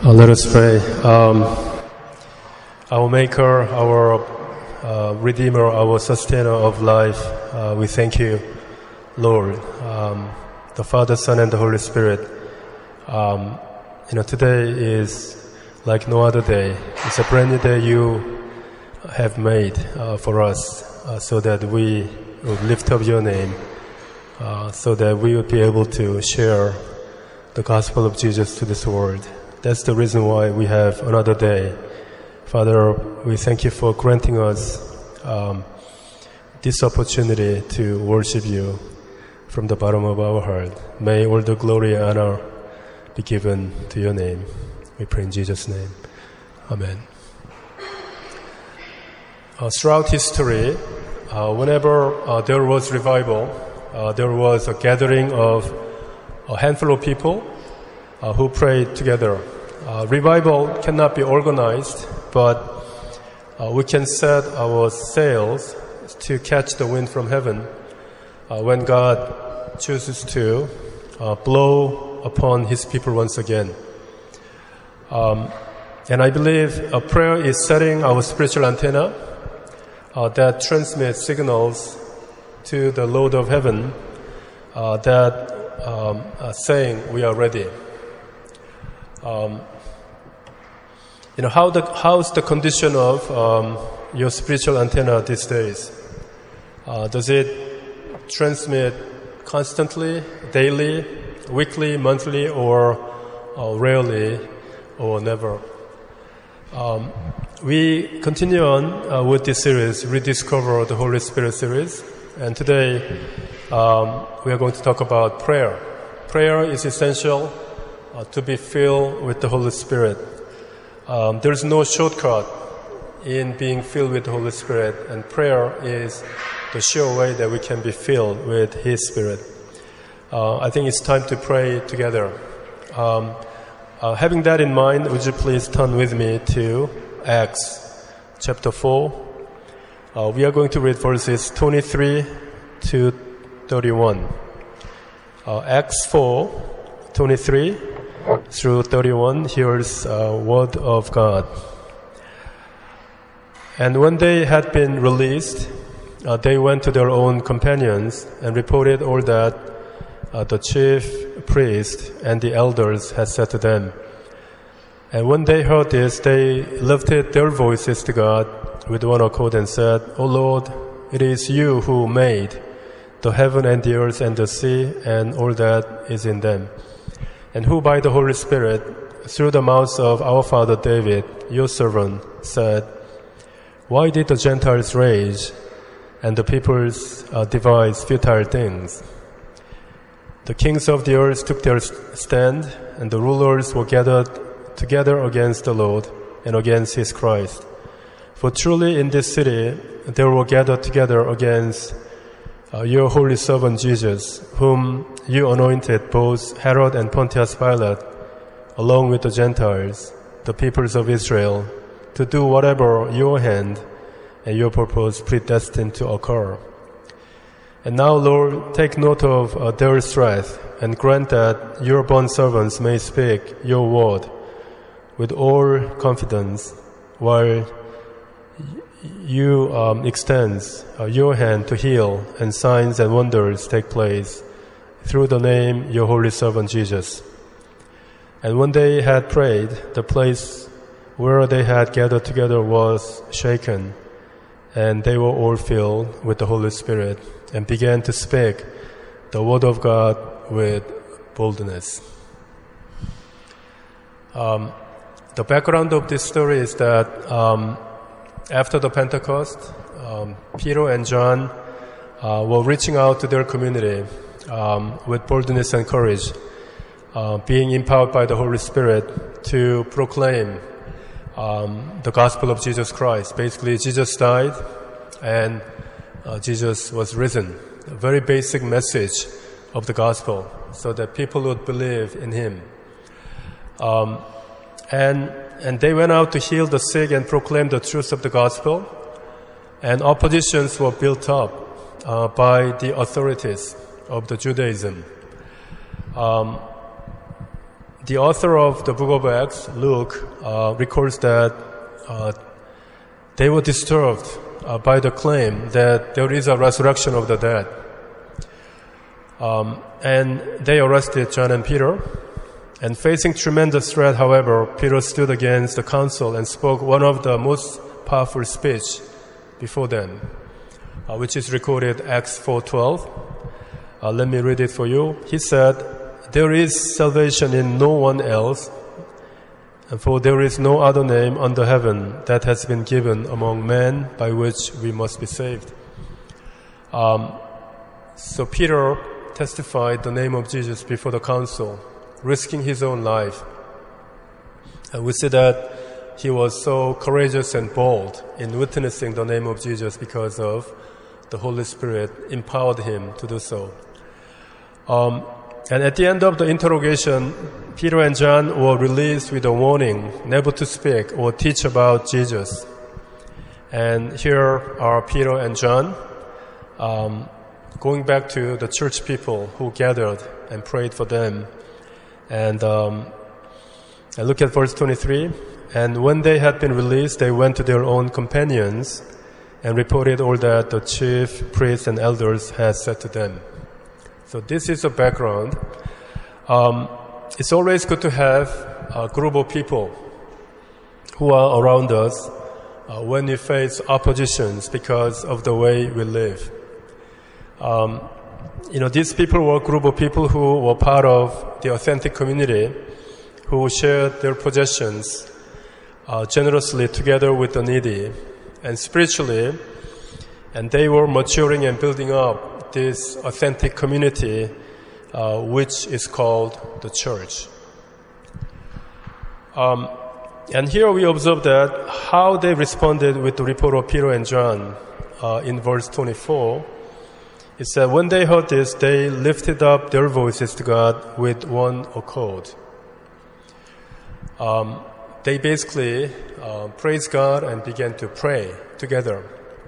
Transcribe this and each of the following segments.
Let us pray. Our Maker, our Redeemer, our Sustainer of life, we thank you, Lord, the Father, Son, and the Holy Spirit. Today is like no other day. It's a brand new day you have made for us, so that we would lift up your name, so that we would be able to share the gospel of Jesus to this world. That's the reason why we have another day. Father, we thank you for granting us this opportunity to worship you from the bottom of our heart. May all the glory and honor be given to your name. We pray in Jesus' name. Amen. Throughout history, whenever there was revival, there was a gathering of a handful of people who prayed together. Revival cannot be organized, but we can set our sails to catch the wind from heaven when God chooses to blow upon His people once again. And I believe prayer is setting our spiritual antenna that transmits signals to the Lord of heaven that saying we are ready. How's the condition of your spiritual antenna these days? Does it transmit constantly, daily, weekly, monthly, or rarely, or never? We continue on with this series, Rediscover the Holy Spirit series, and today we are going to talk about prayer. Prayer is essential to be filled with the Holy Spirit. There is no shortcut in being filled with the Holy Spirit, and prayer is the sure way that we can be filled with His Spirit. I think it's time to pray together. Having that in mind, would you please turn with me to Acts chapter 4. We are going to read verses 23 to 31. Acts 4, 23 through 31, here's word of God. And when they had been released, they went to their own companions and reported all that the chief priest and the elders had said to them. And when they heard this, they lifted their voices to God with one accord and said, O Lord, it is you who made the heaven and the earth and the sea and all that is in them, and who by the Holy Spirit, through the mouth of our father David, your servant, said, Why did the Gentiles rage and the peoples devise futile things? The kings of the earth took their stand, and the rulers were gathered together against the Lord and against His Christ. For truly in this city they were gathered together against your holy servant Jesus, whom you anointed, both Herod and Pontius Pilate, along with the Gentiles, the peoples of Israel, to do whatever your hand and your purpose predestined to occur. And now, Lord, take note of their strife, and grant that your bondservants may speak your word with all confidence, while you extends your hand to heal, and signs and wonders take place through the name your holy servant Jesus. And when they had prayed, the place where they had gathered together was shaken, and they were all filled with the Holy Spirit and began to speak the word of God with boldness. The background of this story is that after the Pentecost, Peter and John were reaching out to their community with boldness and courage, being empowered by the Holy Spirit to proclaim the gospel of Jesus Christ. Basically, Jesus died and Jesus was risen. A very basic message of the gospel, so that people would believe in Him. And they went out to heal the sick and proclaim the truth of the gospel. And oppositions were built up by the authorities of the Judaism. The author of the book of Acts, Luke, records that they were disturbed by the claim that there is a resurrection of the dead. And they arrested John and Peter. And facing tremendous threat, however, Peter stood against the council and spoke one of the most powerful speech before them, which is recorded Acts 4:12. Let me read it for you. He said, "There is salvation in no one else, for there is no other name under heaven that has been given among men by which we must be saved." So Peter testified the name of Jesus before the council, risking his own life. And we see that he was so courageous and bold in witnessing the name of Jesus because of the Holy Spirit empowered him to do so. And at the end of the interrogation, Peter and John were released with a warning never to speak or teach about Jesus. And here are Peter and John going back to the church people who gathered and prayed for them. And look at verse 23. "And when they had been released, they went to their own companions and reported all that the chief priests and elders had said to them." So this is the background. It's always good to have a group of people who are around us when we face oppositions because of the way we live. These people were a group of people who were part of the authentic community, who shared their possessions generously together with the needy and spiritually, and they were maturing and building up this authentic community, which is called the church. And here we observe that how they responded with the report of Peter and John in verse 24. It said, "When they heard this, they lifted up their voices to God with one accord." They basically praised God and began to pray together.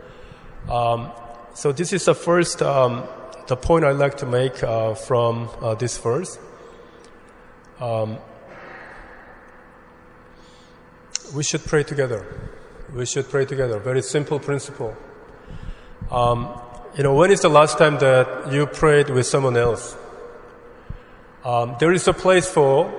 So this is the first, the point I'd like to make from this verse. We should pray together. We should pray together. Very simple principle. When is the last time that you prayed with someone else? There is a place for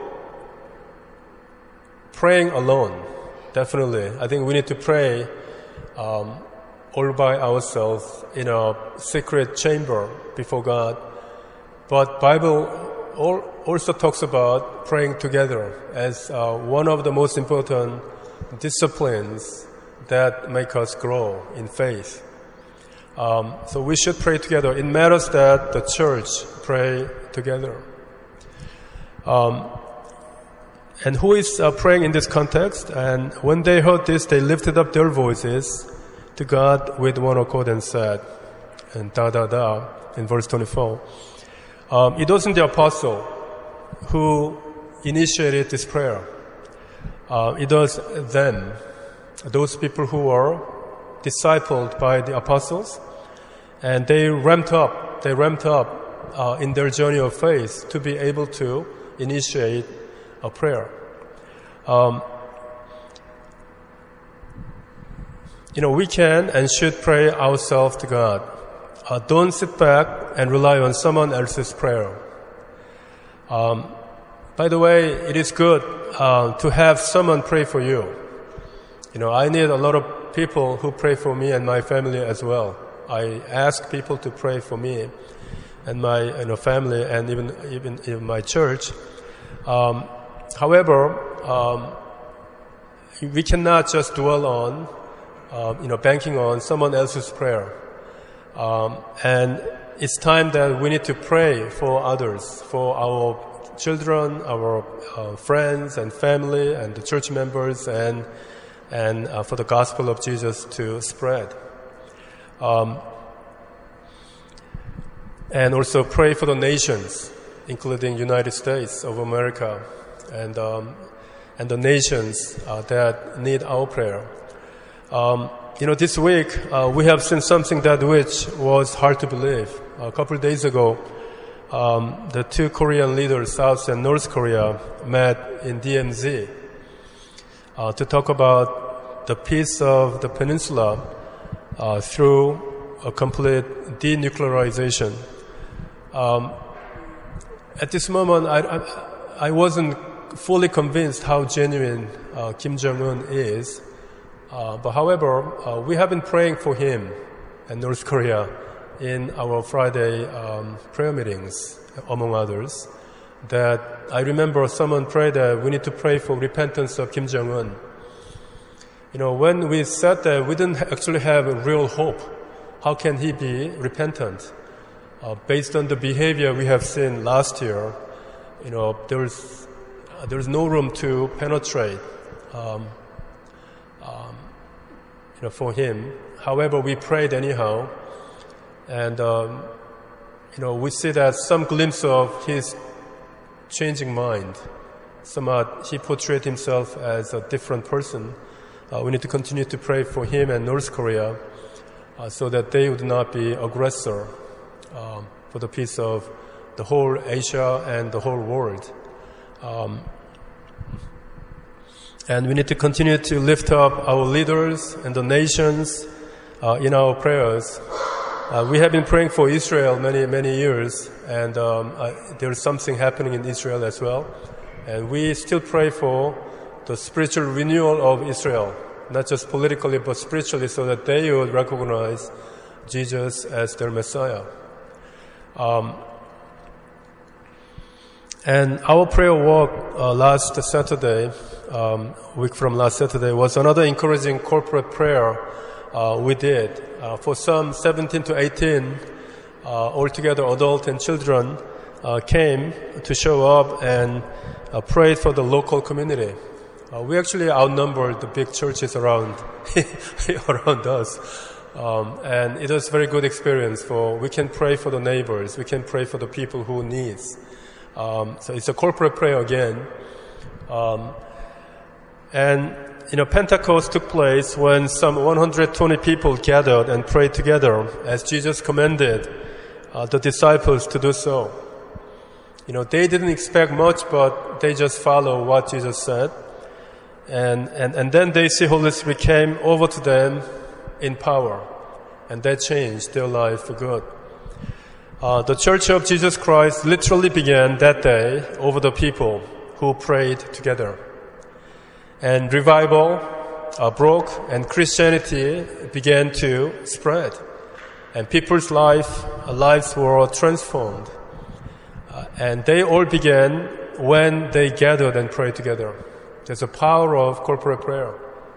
praying alone. Definitely. I think we need to pray all by ourselves in a secret chamber before God. But Bible also talks about praying together as one of the most important disciplines that make us grow in faith. So we should pray together. It matters that the church pray together. And who is praying in this context? And when they heard this, they lifted up their voices to God with one accord and said, and in verse 24. It wasn't the apostle who initiated this prayer. It was them, those people who were discipled by the apostles, and they ramped up in their journey of faith to be able to initiate a prayer. We can and should pray ourselves to God. Don't sit back and rely on someone else's prayer. By the way, it is good to have someone pray for you. I need a lot of people who pray for me and my family as well. I ask people to pray for me and my family and even in my church. However, we cannot just dwell on banking on someone else's prayer. And it's time that we need to pray for others, for our children, our friends and family and the church members, and for the gospel of Jesus to spread. And also pray for the nations, including United States of America, and the nations that need our prayer. This week we have seen something that which was hard to believe. A couple of days ago, the two Korean leaders, South and North Korea, met in DMZ to talk about the peace of the peninsula through a complete denuclearization. At this moment, I wasn't fully convinced how genuine Kim Jong-un is. But however, we have been praying for him and North Korea in our Friday prayer meetings, among others. That I remember someone prayed that we need to pray for repentance of Kim Jong-un. When we said that, we didn't actually have a real hope. How can he be repentant? Based on the behavior we have seen last year, there's no room to penetrate for him. However, we prayed anyhow, and we see that some glimpse of his changing mind. Somewhat, he portrayed himself as a different person. We need to continue to pray for him and North Korea so that they would not be aggressor for the peace of the whole Asia and the whole world. And we need to continue to lift up our leaders and the nations in our prayers. We have been praying for Israel many years, and there's something happening in Israel as well. And we still pray for the spiritual renewal of Israel, not just politically but spiritually, so that they would recognize Jesus as their Messiah. And our prayer walk last Saturday, week from last Saturday, was another encouraging corporate prayer we did. For some 17 to 18, altogether adult and children came to show up and prayed for the local community. We actually outnumbered the big churches around around us. And it was a very good experience. We can pray for the neighbors. We can pray for the people who needs. So it's a corporate prayer again. And Pentecost took place when some 120 people gathered and prayed together as Jesus commanded the disciples to do so. They didn't expect much, but they just followed what Jesus said. And then they see Holy Spirit came over to them in power. And that changed their life for good. The Church of Jesus Christ literally began that day over the people who prayed together. And revival broke, and Christianity began to spread. And people's lives were transformed. And they all began when they gathered and prayed together. There's a power of corporate prayer.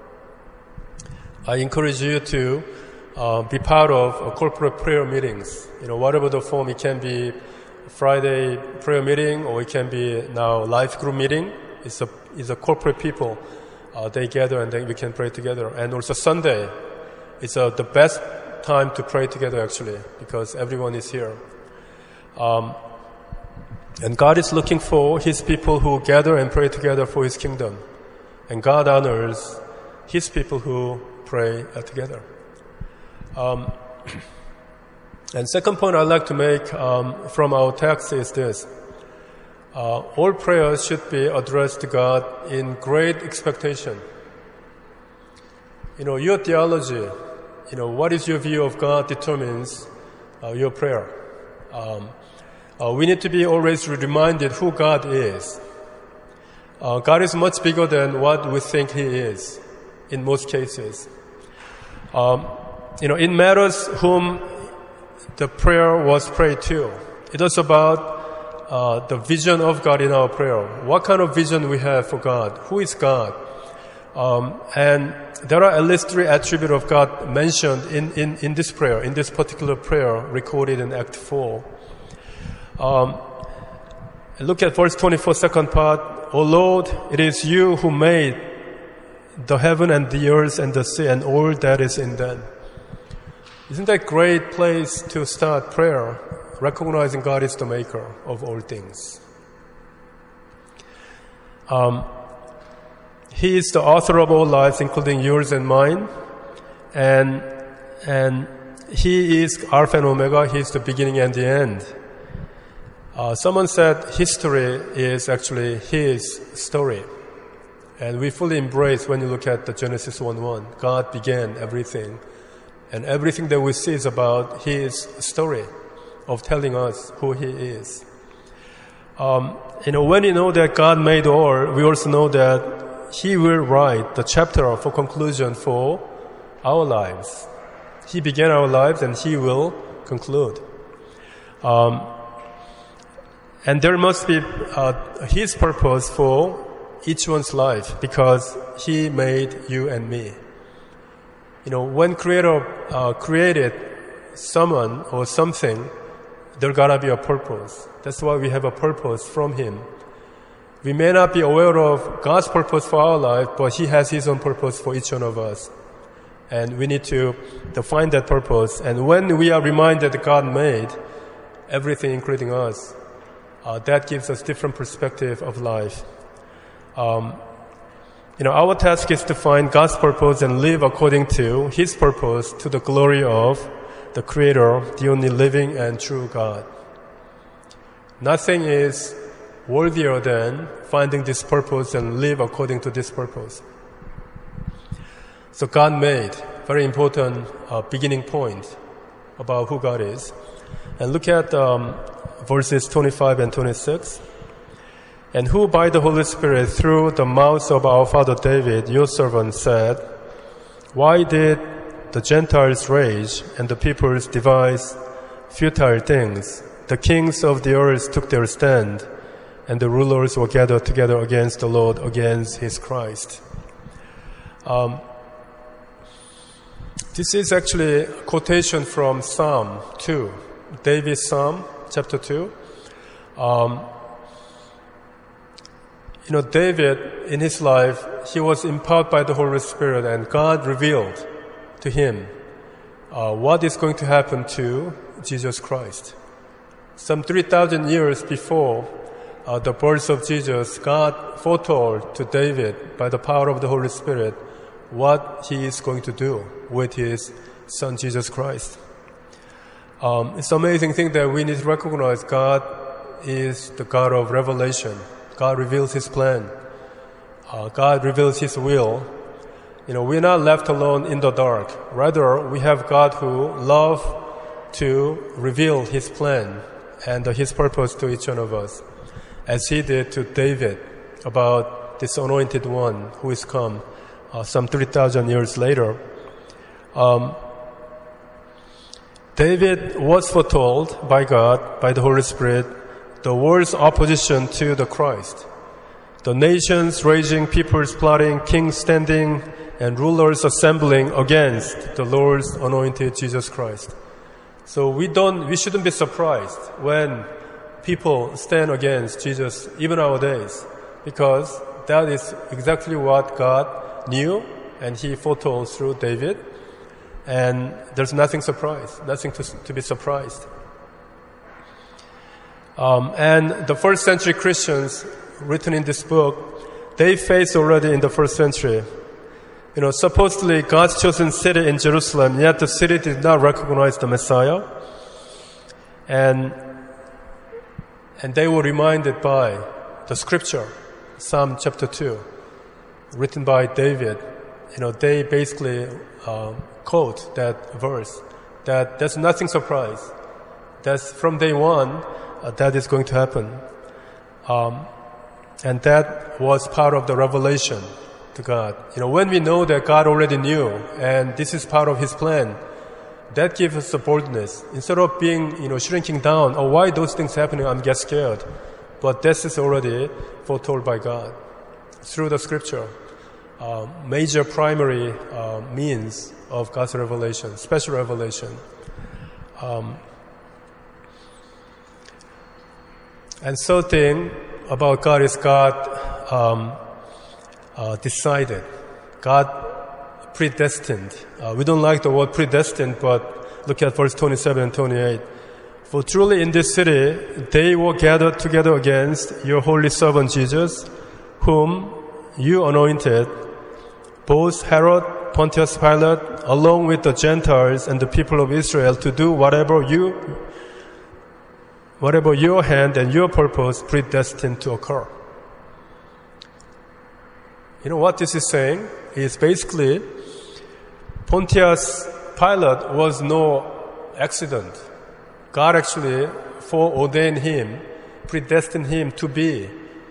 I encourage you to be part of corporate prayer meetings. Whatever the form, it can be Friday prayer meeting, or it can be now life group meeting. It's a corporate people. They gather and then we can pray together. And also Sunday, it's the best time to pray together actually, because everyone is here. And God is looking for His people who gather and pray together for His kingdom. And God honors His people who pray together. And second point I'd like to make from our text is this. All prayers should be addressed to God in great expectation. Your theology, what is your view of God determines your prayer. We need to be always reminded who God is. God is much bigger than what we think He is, in most cases. It matters whom the prayer was prayed to. It was about the vision of God in our prayer. What kind of vision we have for God? Who is God? And there are at least 3 attributes of God mentioned in this prayer, in this particular prayer recorded in Act 4. Look at verse 24, second part. O Lord, it is you who made the heaven and the earth and the sea and all that is in them. Isn't that a great place to start prayer, recognizing God is the maker of all things? He is the author of all lives, including yours and mine. And He is Alpha and Omega. He is the beginning and the end. Someone said history is actually his story. And we fully embrace when you look at the Genesis 1:1. God began everything. And everything that we see is about his story of telling us who he is. When you know that God made all, we also know that he will write the chapter for conclusion for our lives. He began our lives and he will conclude. And there must be his purpose for each one's life because he made you and me. When Creator created someone or something, there gotta be a purpose. That's why we have a purpose from him. We may not be aware of God's purpose for our life, but he has his own purpose for each one of us. And we need to find that purpose. And when we are reminded that God made everything, including us, that gives us different perspective of life. Our task is to find God's purpose and live according to his purpose to the glory of the Creator, the only living and true God. Nothing is worthier than finding this purpose and live according to this purpose. So God made, very important beginning point about who God is. And look at verses 25 and 26. And who by the Holy Spirit through the mouth of our father David, your servant, said, why did the Gentiles rage and the peoples devise futile things? The kings of the earth took their stand, and the rulers were gathered together against the Lord, against his Christ. This is actually a quotation from Psalm 2, David's Psalm, chapter 2. David, in his life, he was empowered by the Holy Spirit, and God revealed to him what is going to happen to Jesus Christ. Some 3,000 years before the birth of Jesus, God foretold to David by the power of the Holy Spirit what he is going to do with his son Jesus Christ. It's an amazing thing that we need to recognize God is the God of revelation. God reveals his plan. God reveals his will. We're not left alone in the dark. Rather, we have God who loves to reveal his plan and his purpose to each one of us, as he did to David about this anointed one who is come some 3,000 years later. David was foretold by God, by the Holy Spirit, the world's opposition to the Christ. The nations raging, peoples plotting, kings standing, and rulers assembling against the Lord's anointed Jesus Christ. So we shouldn't be surprised when people stand against Jesus, even nowadays, because that is exactly what God knew and he foretold through David. And there's nothing to be surprised. And the first century Christians written in this book, they faced already in the first century. Supposedly God's chosen city in Jerusalem, yet the city did not recognize the Messiah. And they were reminded by the scripture, Psalm chapter 2, written by David. They basically quote that verse, that there's nothing surprise. That's from day one, that is going to happen. And that was part of the revelation to God. When we know that God already knew, and this is part of his plan, that gives us the boldness. Instead of being, shrinking down, why those things happening, I'm get scared. But this is already foretold by God through the scripture. Major primary means of God's revelation, special revelation. And third thing about God is God decided. God predestined. We don't like the word predestined, but look at verse 27 and 28. For truly in this city they were gathered together against your holy servant Jesus, whom you anointed, both Herod, Pontius Pilate, along with the Gentiles and the people of Israel, to do whatever whatever your hand and your purpose predestined to occur. You know what this is saying? Is basically Pontius Pilate was no accident. God actually foreordained him, predestined him to be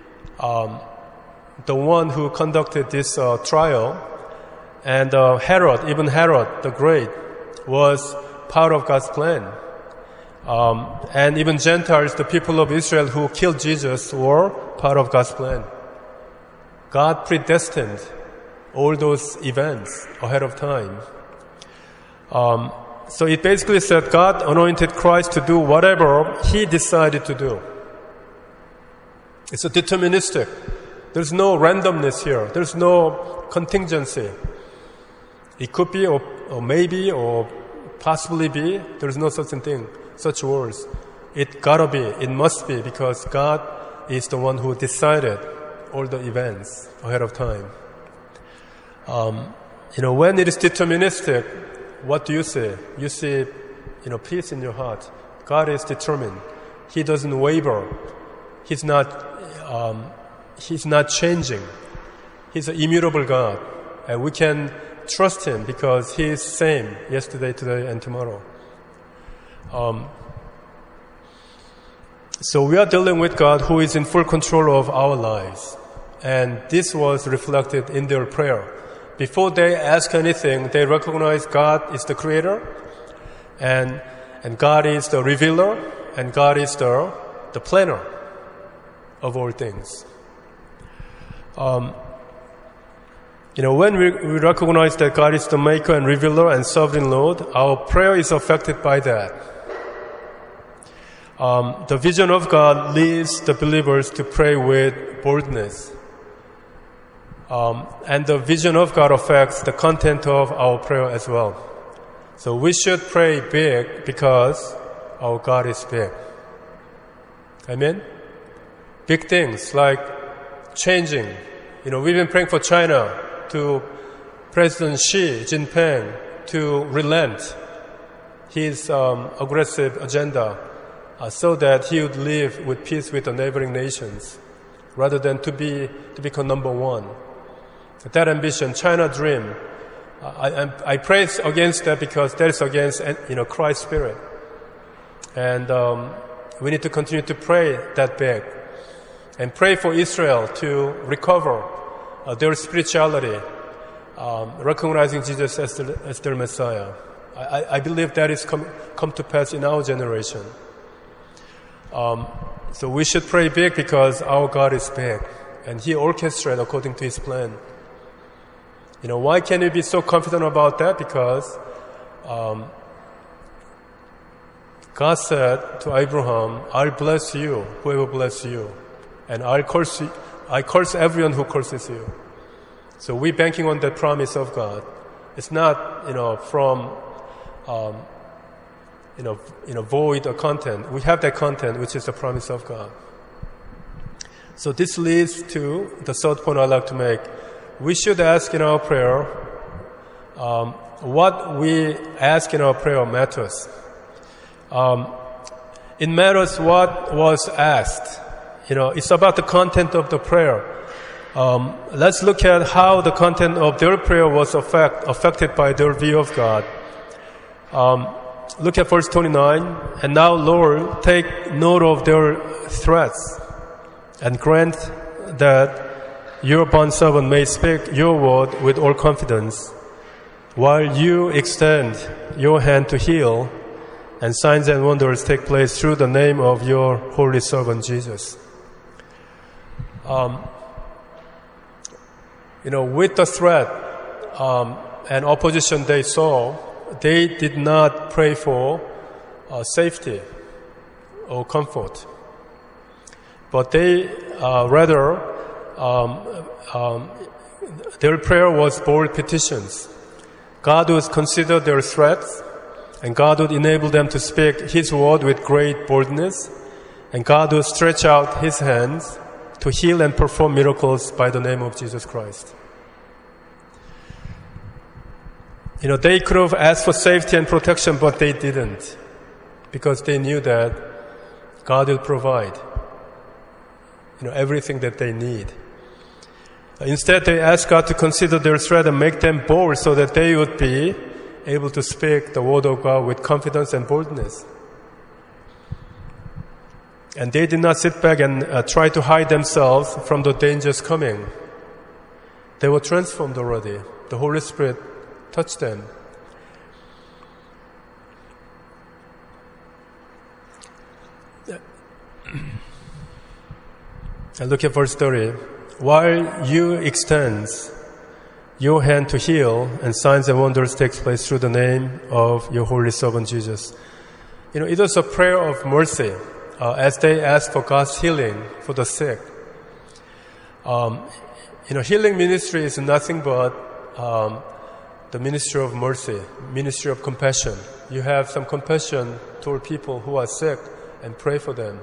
the one who conducted this trial. And Herod, even Herod the Great, was part of God's plan. And even Gentiles, the people of Israel who killed Jesus, were part of God's plan. God predestined all those events ahead of time. So it basically said God anointed Christ to do whatever He decided to do. It's a deterministic. There's no randomness here. There's no contingency. It could be or maybe or possibly be. There's no such thing, such words. It gotta be, it must be, because God is the one who decided all the events ahead of time. When it is deterministic, what do you see? You see, peace in your heart. God is determined. He doesn't waver. He's not changing. He's an immutable God, and we can trust Him because He is same yesterday, today, and tomorrow. So we are dealing with God who is in full control of our lives, and this was reflected in their prayer. Before they ask anything, they recognize God is the creator, and God is the revealer, and God is the planner of all things. When we recognize that God is the maker and revealer and sovereign Lord, our prayer is affected by that. The vision of God leads the believers to pray with boldness. And the vision of God affects the content of our prayer as well. So we should pray big because our God is big. Amen? Big things like changing. We've been praying for China, to President Xi Jinping to relent his aggressive agenda so that he would live with peace with the neighboring nations rather than to become number one. That ambition, China dream, I pray against that because that is against Christ's spirit. And we need to continue to pray that big and pray for Israel to recover their spirituality, recognizing Jesus as their Messiah. I believe that is come to pass in our generation. So we should pray big because our God is big and He orchestrates according to His plan. Why can we be so confident about that? Because God said to Abraham, I'll bless you, whoever bless you, and I curse everyone who curses you. So we're banking on that promise of God. It's not, from, void or content. We have that content, which is the promise of God. So this leads to the third point I'd like to make. We should ask in our prayer, what we ask in our prayer matters. It matters what was asked. It's about the content of the prayer. Let's look at how the content of their prayer was affected by their view of God. Look at verse 29. And now, Lord, take note of their threats and grant that your bondservant may speak your word with all confidence, while you extend your hand to heal, and signs and wonders take place through the name of your holy servant Jesus. With the threat and opposition they saw, they did not pray for safety or comfort, but they rather their prayer was bold petitions. God would consider their threats, and God would enable them to speak His word with great boldness, and God would stretch out His hands to heal and perform miracles by the name of Jesus Christ. They could have asked for safety and protection, but they didn't, because they knew that God will provide, everything that they need. Instead, they ask God to consider their threat and make them bold so that they would be able to speak the word of God with confidence and boldness. And they did not sit back and try to hide themselves from the dangers coming. They were transformed already. The Holy Spirit touched them. And look at verse 30. While you extend your hand to heal, and signs and wonders take place through the name of your holy servant Jesus. It was a prayer of mercy as they asked for God's healing for the sick. Healing ministry is nothing but the ministry of mercy, ministry of compassion. You have some compassion toward people who are sick and pray for them.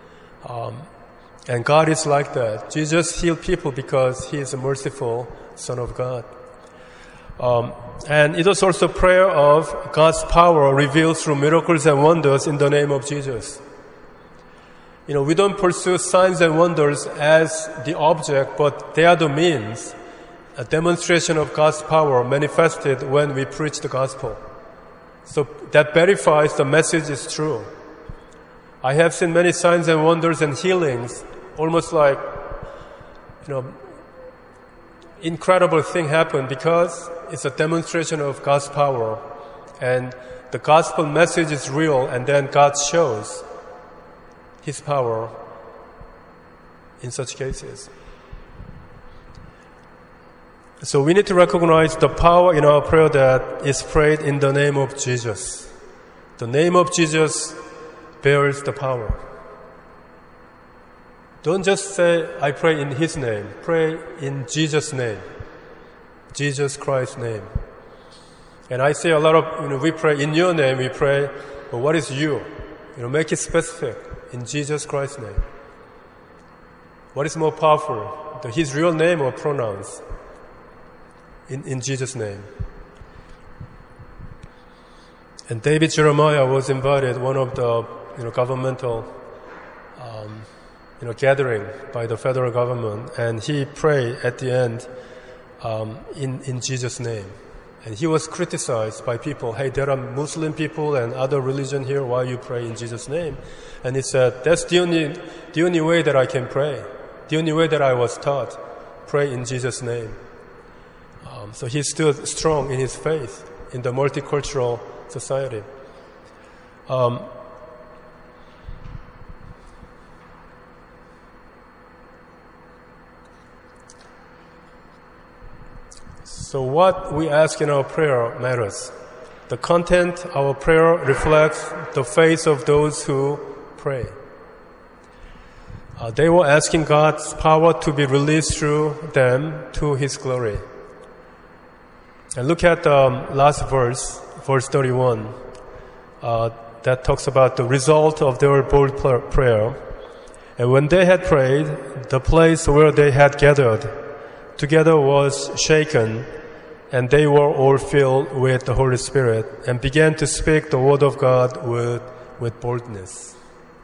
And God is like that. Jesus healed people because He is a merciful Son of God. And it was also prayer of God's power revealed through miracles and wonders in the name of Jesus. We don't pursue signs and wonders as the object, but they are the means, a demonstration of God's power manifested when we preach the gospel. So that verifies the message is true. I have seen many signs and wonders and healings, almost like, incredible thing happen because it's a demonstration of God's power. And the gospel message is real, and then God shows His power in such cases. So we need to recognize the power in our prayer that is prayed in the name of Jesus. The name of Jesus bears the power. Don't just say, I pray in His name. Pray in Jesus' name. Jesus Christ's name. And I say a lot of, we pray in your name, we pray, but what is you? Make it specific. In Jesus Christ's name. What is more powerful? His real name or pronouns? In Jesus' name. And David Jeremiah was invited, one of the governmental gathering by the federal government, and he prayed at the end in Jesus' name. And he was criticized by people. Hey, there are Muslim people and other religion here. Why you pray in Jesus' name? And he said, that's the only way that I can pray. The only way that I was taught. Pray in Jesus' name. So he stood strong in his faith in the multicultural society. So what we ask in our prayer matters. The content of our prayer reflects the faith of those who pray. They were asking God's power to be released through them to His glory. And look at the last verse 31. That talks about the result of their bold prayer. And when they had prayed, the place where they had gathered together was shaken, and they were all filled with the Holy Spirit and began to speak the word of God with boldness.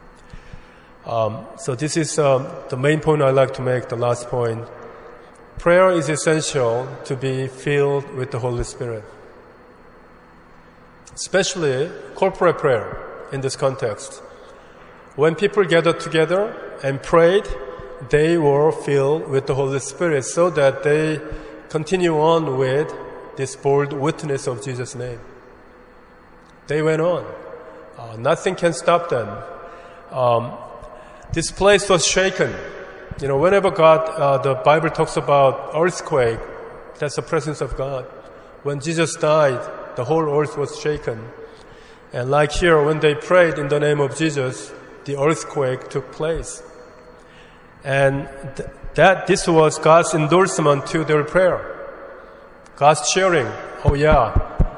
So this is the main point I'd like to make, the last point. Prayer is essential to be filled with the Holy Spirit. Especially corporate prayer in this context. When people gathered together and prayed, they were filled with the Holy Spirit so that they continue on with this bold witness of Jesus' name. They went on. Nothing can stop them. This place was shaken. Whenever God, the Bible talks about earthquake, that's the presence of God. When Jesus died, the whole earth was shaken. And like here, when they prayed in the name of Jesus, the earthquake took place. And this was God's endorsement to their prayer. God's cheering. Oh yeah.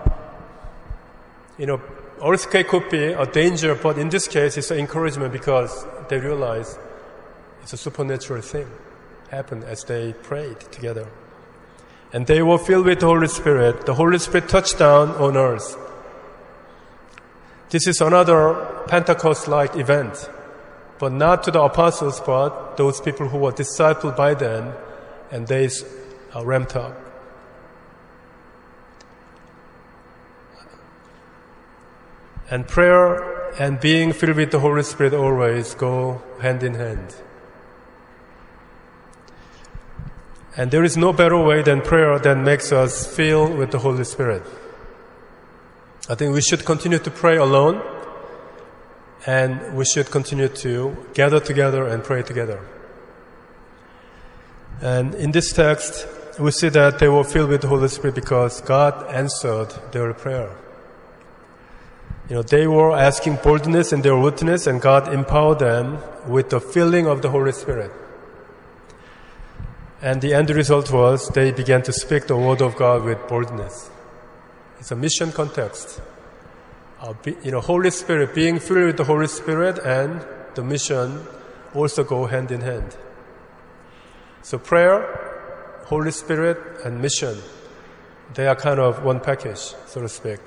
Earthquake could be a danger, but in this case, it's an encouragement because they realize it's a supernatural thing happened as they prayed together. And they were filled with the Holy Spirit. The Holy Spirit touched down on earth. This is another Pentecost-like event. but not to the apostles, but those people who were discipled by them, and they ramped up. And prayer and being filled with the Holy Spirit always go hand in hand. And there is no better way than prayer that makes us filled with the Holy Spirit. I think we should continue to pray alone, and we should continue to gather together and pray together. And in this text, we see that they were filled with the Holy Spirit because God answered their prayer. They were asking boldness in their witness, and God empowered them with the filling of the Holy Spirit. And the end result was they began to speak the word of God with boldness. It's a mission context. Holy Spirit, being filled with the Holy Spirit and the mission also go hand in hand. So prayer, Holy Spirit, and mission, they are kind of one package, so to speak.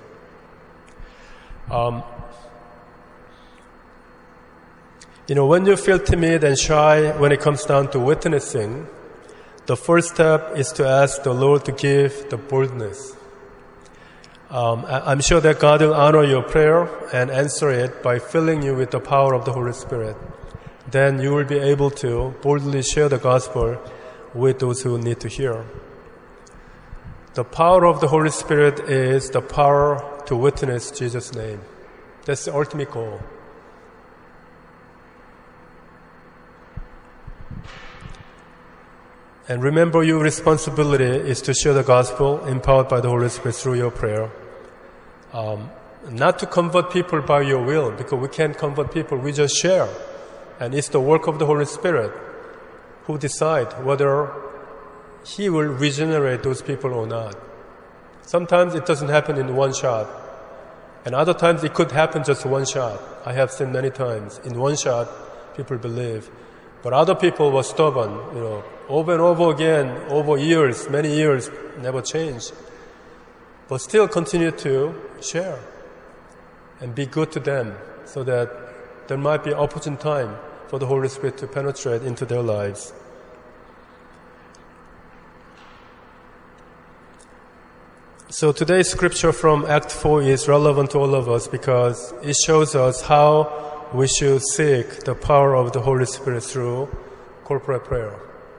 When you feel timid and shy when it comes down to witnessing, the first step is to ask the Lord to give the boldness. I'm sure that God will honor your prayer and answer it by filling you with the power of the Holy Spirit. Then you will be able to boldly share the gospel with those who need to hear. The power of the Holy Spirit is the power to witness Jesus' name. That's the ultimate goal. And remember, your responsibility is to share the gospel empowered by the Holy Spirit through your prayer. Not to convert people by your will, because we can't convert people, we just share. And it's the work of the Holy Spirit who decide whether He will regenerate those people or not. Sometimes it doesn't happen in one shot. And other times it could happen just one shot. I have seen many times. In one shot, people believe. But other people were stubborn, over and over again, over years, many years, never changed. But still continue to share and be good to them so that there might be opportune time for the Holy Spirit to penetrate into their lives. So today's scripture from Act 4 is relevant to all of us because it shows us how we should seek the power of the Holy Spirit through corporate prayer.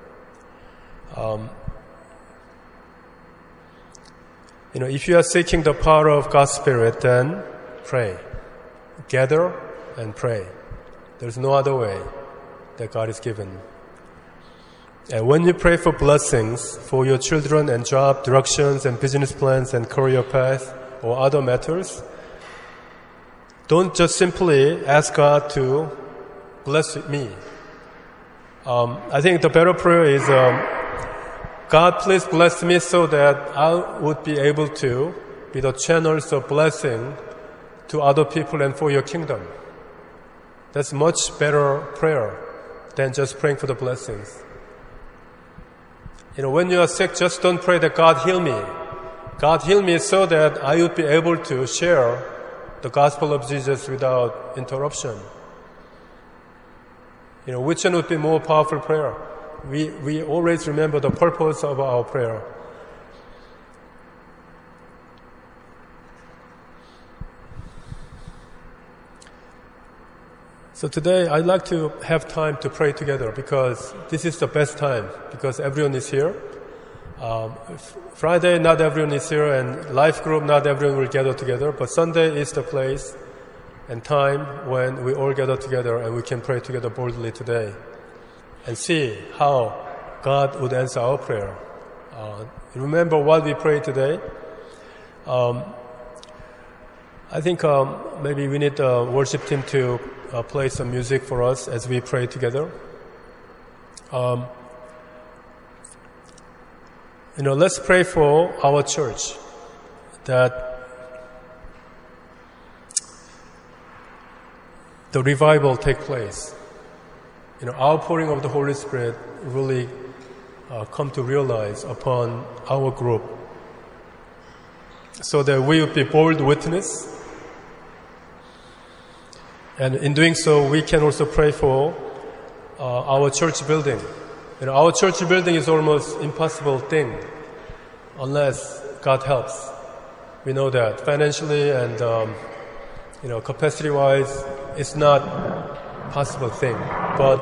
If you are seeking the power of God's Spirit, then pray. Gather and pray. There's no other way that God is given. And when you pray for blessings for your children and job, directions and business plans and career path or other matters, don't just simply ask God to bless me. I think the better prayer is, God, please bless me so that I would be able to be the channels of blessing to other people and for your kingdom. That's much better prayer than just praying for the blessings. When you are sick, just don't pray that God heal me. God heal me so that I would be able to share the gospel of Jesus without interruption. Which one would be more powerful prayer? We always remember the purpose of our prayer. So today I'd like to have time to pray together because this is the best time because everyone is here. Friday, not everyone is here, and life group, not everyone will gather together, but Sunday is the place and time when we all gather together and we can pray together boldly today and see how God would answer our prayer. Remember what we prayed today. I think maybe we need the worship team to play some music for us as we pray together. Let's pray for our church that the revival take place. Outpouring of the Holy Spirit really come to realize upon our group so that we would be bold witness And in doing so, we can also pray for our church building. Our church building is almost impossible thing unless God helps. We know that financially and capacity-wise, it's not possible thing. But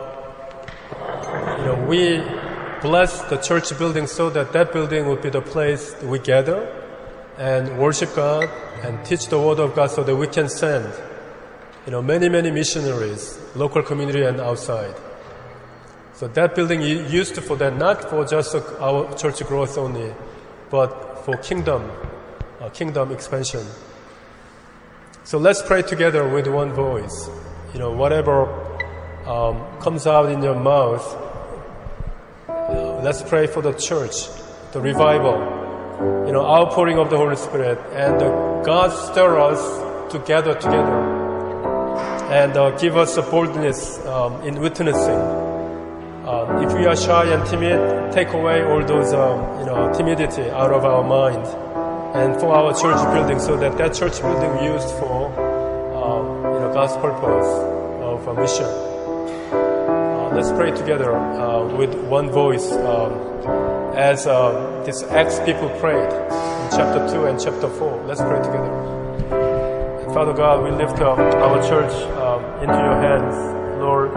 we bless the church building so that that building would be the place we gather and worship God and teach the Word of God, so that we can send many missionaries, local community and outside. So that building is used for that, not for just our church growth only, but for kingdom expansion. So let's pray together with one voice. Whatever comes out in your mouth, let's pray for the church, the revival, outpouring of the Holy Spirit, and God stir us to gather together and give us a boldness in witnessing. If we are shy and timid, take away all those timidity out of our mind, and for our church building, so that church building used for God's purpose of a mission. Let's pray together with one voice as these Acts people prayed in chapter 2 and chapter 4. Let's pray together. And Father God, we lift up our church into your hands, Lord.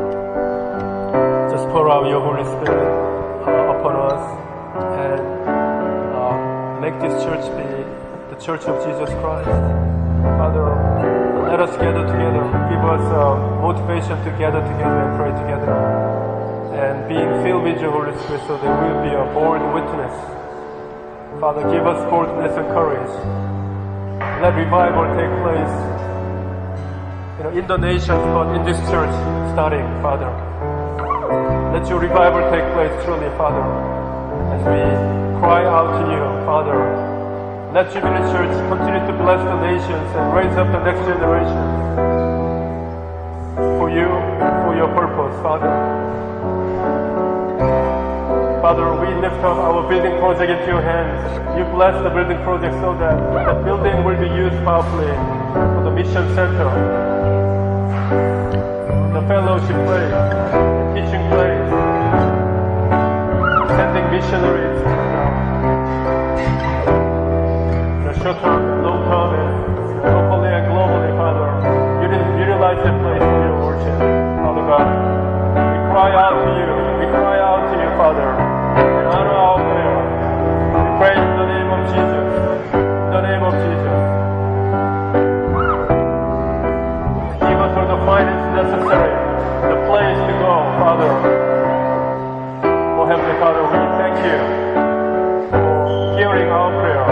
Just pour out your Holy Spirit upon us and make this church be the church of Jesus Christ. Father, let us gather together. Give us motivation to gather together and pray together. And being filled with your Holy Spirit, so that we will be a bold witness. Father, give us boldness and courage. Let revival take place, in the nations, but in this church starting, Father. Let your revival take place truly, Father, as we cry out to you, Father. Let Jubilee Church continue to bless the nations and raise up the next generation for you and for your purpose, Father. Father, we lift up our building project into your hands. You bless the building project so that the building will be used powerfully for the mission center, the fellowship place, the teaching place, sending missionaries, short term, long term, and locally and globally, Father. Utilize the place for your worship, Father God. We cry out to you. We cry out to you, Father. And honor our prayer. We pray in the name of Jesus. In the name of Jesus. Give us all the finance necessary, the place to go, Father. Oh, Heavenly Father, we thank you for hearing our prayer.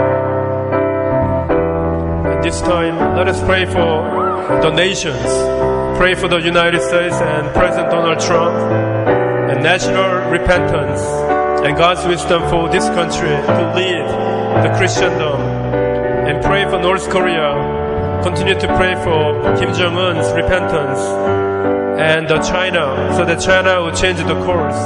This time, let us pray for the nations. Pray for the United States and President Donald Trump, and national repentance and God's wisdom for this country to lead the Christendom. And pray for North Korea. Continue to pray for Kim Jong-un's repentance and China, so that China will change the course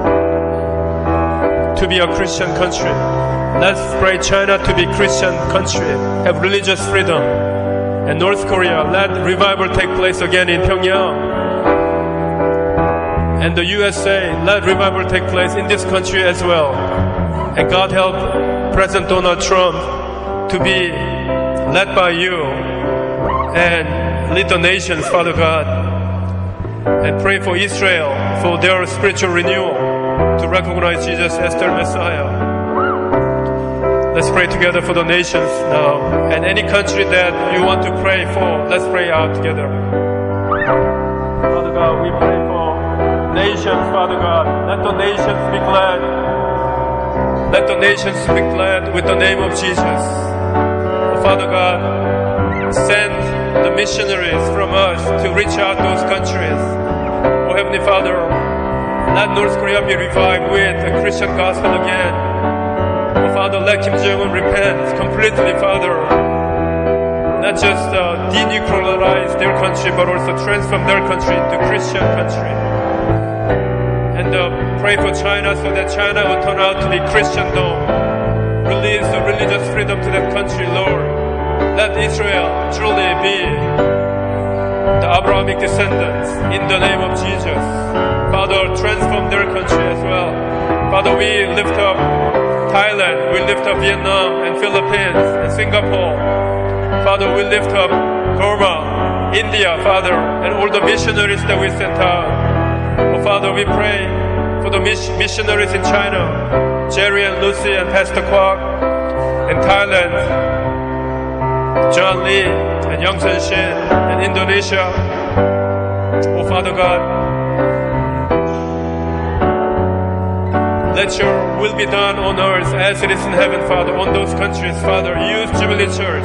to be a Christian country. Let's pray China to be Christian country, have religious freedom. And North Korea, let revival take place again in Pyongyang. And the USA, let revival take place in this country as well. And God help President Donald Trump to be led by you and lead the nations, Father God. And pray for Israel, for their spiritual renewal, to recognize Jesus as their Messiah. Let's pray together for the nations now. And any country that you want to pray for, let's pray out together. Father God, we pray for nations, Father God. Let the nations be glad. Let the nations be glad with the name of Jesus. Oh, Father God, send the missionaries from us to reach out those countries. Oh, Heavenly Father, let North Korea be revived with the Christian gospel again. Oh, Father, let Kim Jong-un repent completely, Father. Not just denuclearize their country, but also transform their country into Christian country. And pray for China, so that China will turn out to be Christendom. Release the religious freedom to that country, Lord. Let Israel truly be the Abrahamic descendants, in the name of Jesus. Father, transform their country as well. Father, we lift up Thailand, we lift up Vietnam and Philippines and Singapore. Father, we lift up Burma, India, Father, and all the missionaries that we sent out. Oh, Father, we pray for the missionaries in China, Jerry and Lucy and Pastor Kwok, in Thailand, John Lee and Young Sun Shin, and Indonesia. Oh, Father God, let your will be done on earth as it is in heaven, Father, on those countries, Father. Use Jubilee Church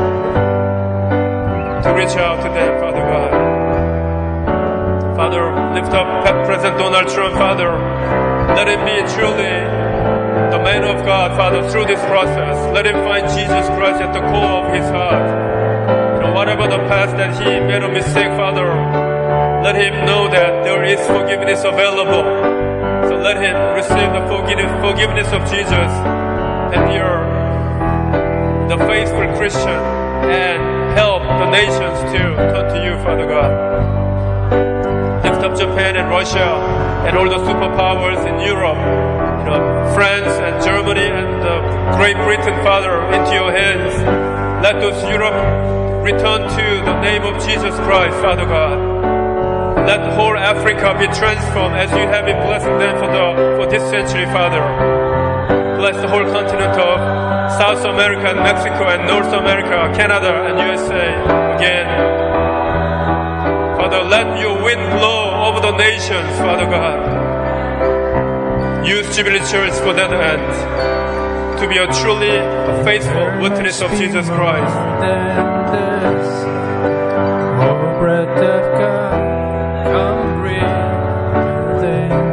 to reach out to them, Father God. Father, lift up President Donald Trump, Father. Let him be truly the man of God, Father, through this process. Let him find Jesus Christ at the core of his heart. Whatever the past that he made a mistake, Father, let him know that there is forgiveness available. So let him receive the forgiveness of Jesus and be the faithful Christian and help the nations to turn to you, Father God. Lift up Japan and Russia and all the superpowers in Europe, France and Germany and Great Britain, Father, into your hands. Let those Europe return to the name of Jesus Christ, Father God. Let the whole Africa be transformed as you have been blessing them for this century, Father. Bless the whole continent of South America and Mexico and North America, Canada and USA again. Father, let your wind blow over the nations, Father God. Use Jubilee Church for that end, to be a truly faithful witness of Jesus Christ. Oh, breath of God, come breathe in.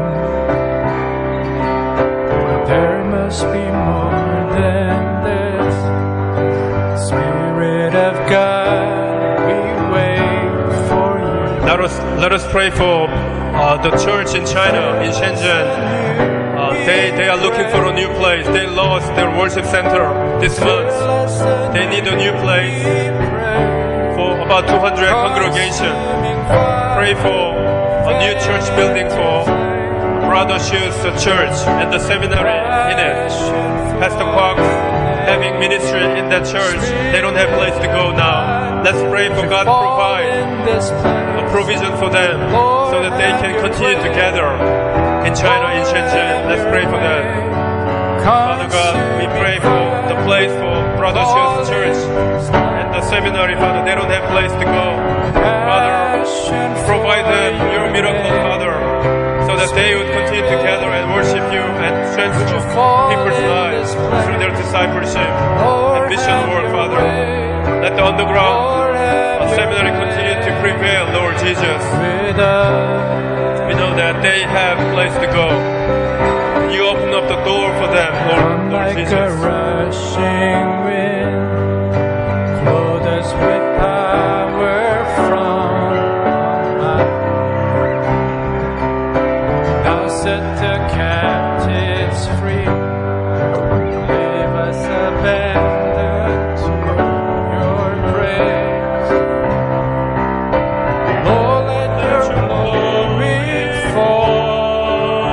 There must be more than this. Spirit of God, we wait for you. Let us pray for the church in China, in Shenzhen. They are looking for a new place. They lost their worship center this month. They need a new place for about 200 congregation. Pray for a new church building for Brother Shu's church and the seminary in it. Pastor Kwok having ministry in that church. They don't have place to go now. Let's pray for God to provide a provision for them so that they can continue to gather in China, in Shenzhen. Let's pray for that. Father God, we pray for the place for Brother Shu's church and the seminary, Father. They don't have place to go. Father, provide them your miracle, Father, so that they would continue to gather and worship you and transform people's lives through their discipleship and mission work, Father. Let the underground seminary continue to prevail, Lord Jesus. We know that they have place to go. You open up the door for them, Lord Jesus. Like a rushing wind, clothe us with power from high. Now set the captives free. Leave us abandoned to your grace. Lord, let your glory fall.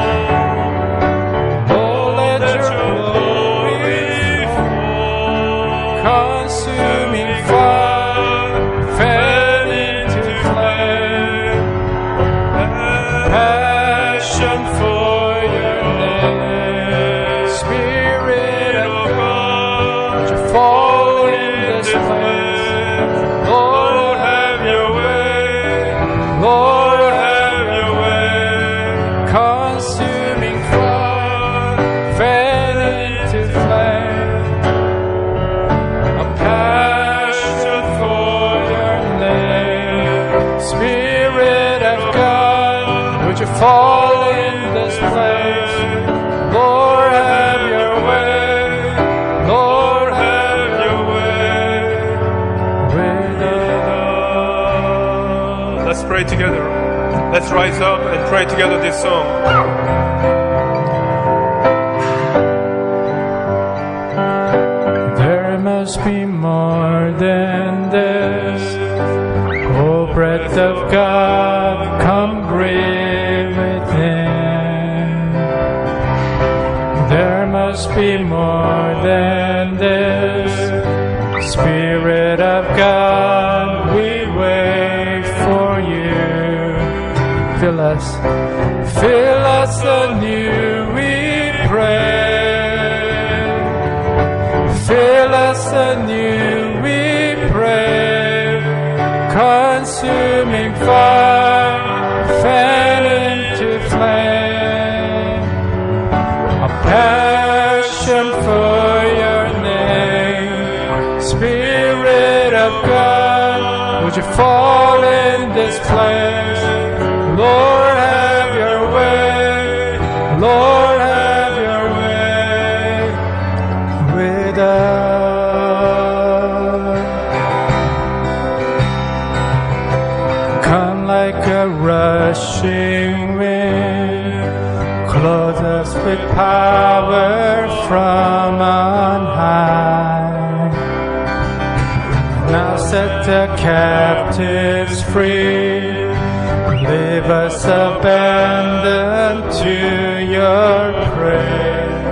Lord, let your glory fall. Consuming fire, fan into flame. Passion for your name. Spirit of God, would you fall in this place? Lord, have your way. Lord, have your way. Consuming fire, fan into flame. A passion for your name. Spirit of God, would you fall in this place? Lord, have your way. Lord, have your way with us. Let's pray together. Let's rise up and pray together this song. There must be more than this. Oh, breath There must be more than this. Spirit of God, we wait for you. Fill us anew, we pray. Fill us anew, we pray. Consuming fire, fan into flame. A passion for your name. Spirit of God, would you fall in this place? Lord, have your way. Lord, have your way with us. Come like a rushing wind. Clothe us with power from on high. Now set the captives free. Leave us abandoned to your praise.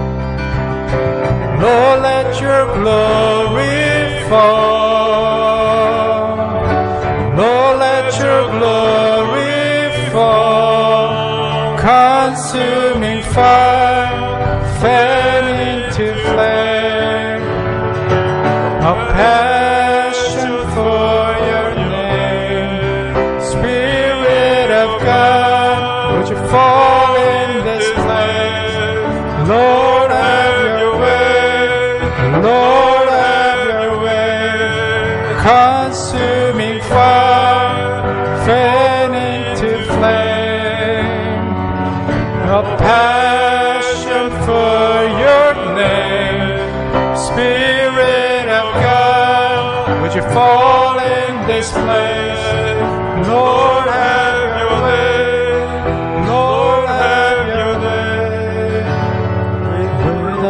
Lord, let your glory fall. Lord, let your glory fall. Consuming fire, fan into flame. A passion for your name. Spirit of God, would you fall in this place? Lord, have your way. Lord, have your way. Consuming fire, fan into flame. A passion for your name. Spirit of God, would you fall in this place? Lord, have your way. Lord, have your way with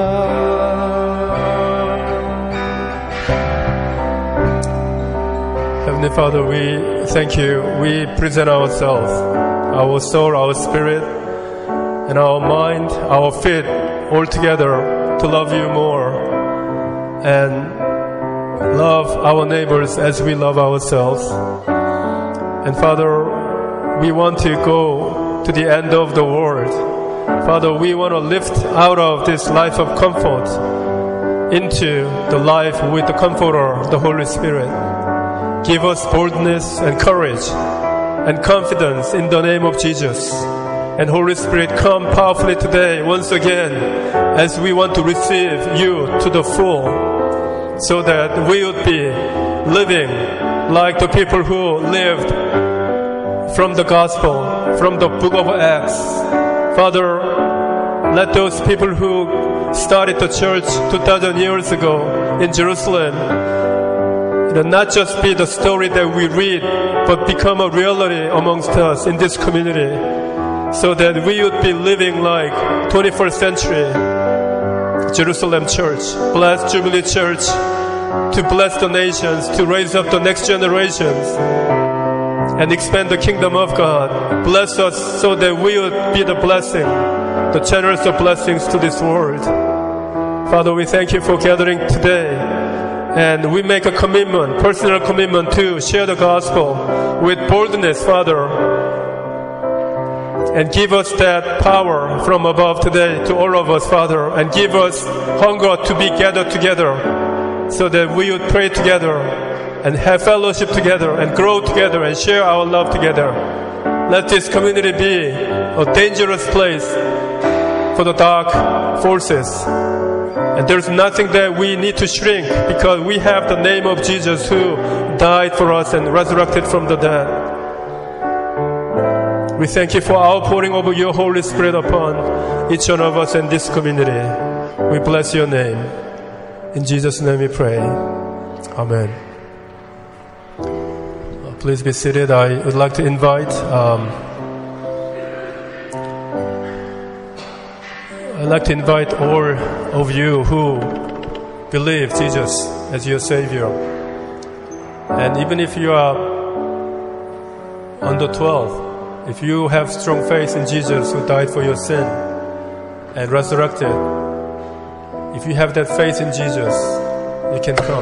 us. Heavenly Father, we thank you. We present ourselves, our soul, our spirit, and our mind, our feet, all together to love you more and love our neighbors as we love ourselves. And Father, we want to go to the end of the world. Father, we want to lift out of this life of comfort into the life with the Comforter, the Holy Spirit. Give us boldness and courage and confidence in the name of Jesus. And Holy Spirit, come powerfully today once again as we want to receive you to the full, so that we would be living like the people who lived from the gospel, from the book of Acts. Father, let those people who started the church 2,000 years ago in Jerusalem, not just be the story that we read, but become a reality amongst us in this community, so that we would be living like 21st century Jerusalem Church, blessed Jubilee Church, to bless the nations, to raise up the next generations, and expand the kingdom of God. Bless us so that we would be the blessing, the channels of blessings to this world. Father, we thank you for gathering today, and we make a commitment, personal commitment, to share the gospel with boldness, Father, and give us that power from above today to all of us, Father, and give us hunger to be gathered together, so that we would pray together and have fellowship together and grow together and share our love together. Let this community be a dangerous place for the dark forces. And there's nothing that we need to shrink, because we have the name of Jesus, who died for us and resurrected from the dead. We thank you for outpouring of your Holy Spirit upon each one of us in this community. We bless your name. In Jesus' name we pray. Amen. Please be seated. I would like to invite all of you who believe Jesus as your Savior. And even if you are under 12, if you have strong faith in Jesus who died for your sin, and resurrected. If you have that faith in Jesus, you can come.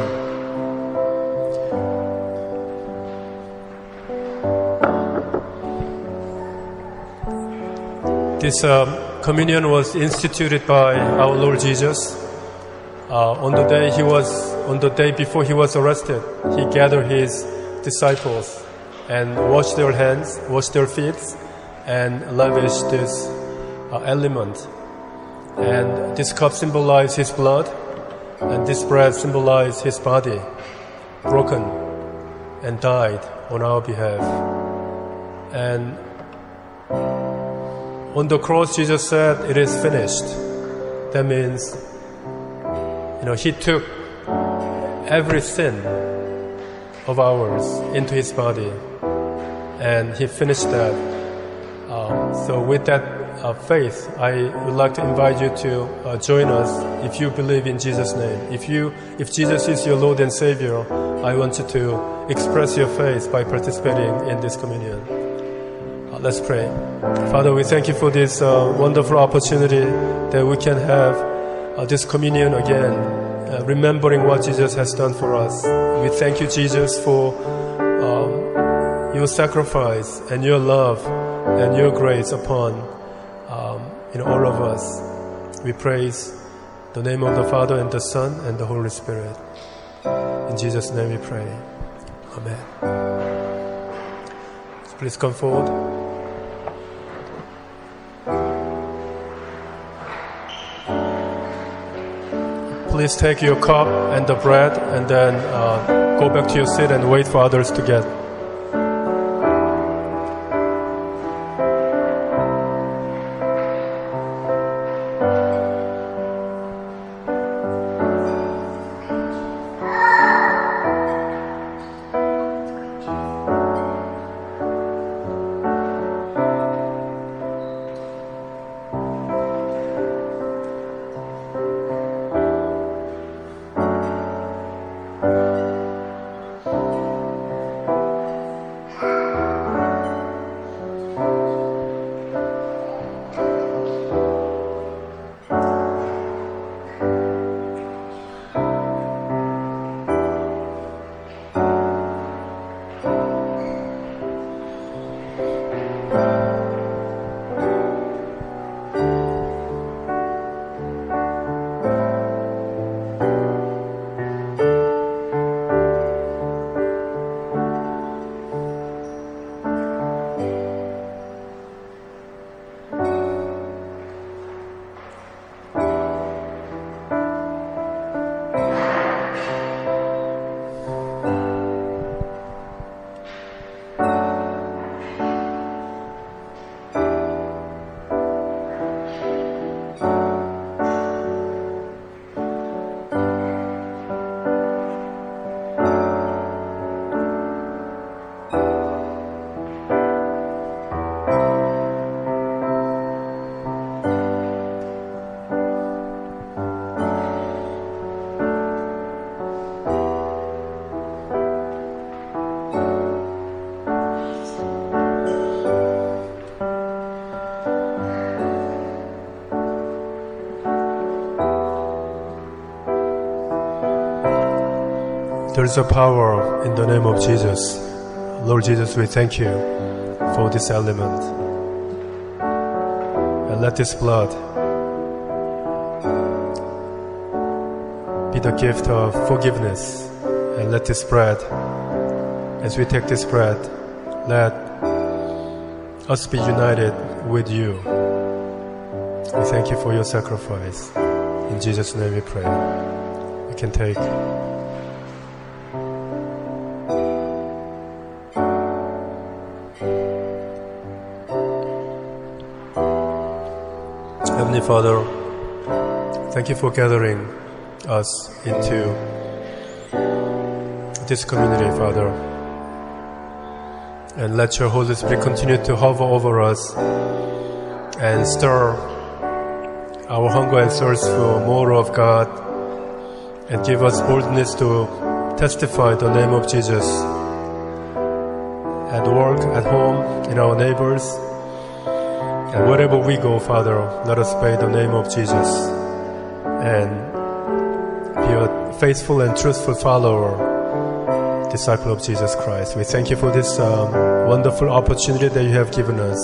This communion was instituted by our Lord Jesus. On the day before he was arrested, he gathered his disciples and washed their hands, washed their feet, and lavished this element. And this cup symbolized his blood, and this bread symbolized his body, broken and died on our behalf. And on the cross, Jesus said, "It is finished." That means, he took every sin of ours into his body, and he finished that. So with that faith, I would like to invite you to join us if you believe in Jesus' name. If Jesus is your Lord and Savior, I want you to express your faith by participating in this communion. Let's pray. Father, we thank you for this wonderful opportunity that we can have this communion again, remembering what Jesus has done for us. We thank you, Jesus, for your sacrifice and your love and your grace upon all of us. We praise the name of the Father and the Son and the Holy Spirit. In Jesus' name we pray. Amen. So please come forward. Please take your cup and the bread and then go back to your seat and wait for others to get. There is a power in the name of Jesus. Lord Jesus, we thank you for this element. And let this blood be the gift of forgiveness. And let this bread, as we take this bread, let us be united with you. We thank you for your sacrifice. In Jesus' name we pray. We can take. Heavenly Father, thank you for gathering us into this community, Father. And let your Holy Spirit continue to hover over us and stir our hunger and thirst for more of God, and give us boldness to testify the name of Jesus at work, at home, in our neighbors, And wherever we go, Father, let us pray the name of Jesus and be a faithful and truthful follower, disciple of Jesus Christ. We thank you for this wonderful opportunity that you have given us.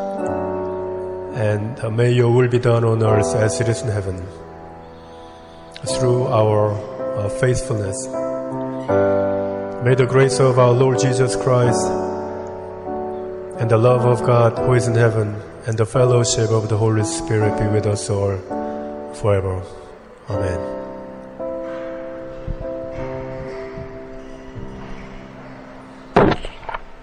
And may your will be done on earth as it is in heaven, through our faithfulness. May the grace of our Lord Jesus Christ and the love of God who is in heaven and the fellowship of the Holy Spirit be with us all forever. Amen.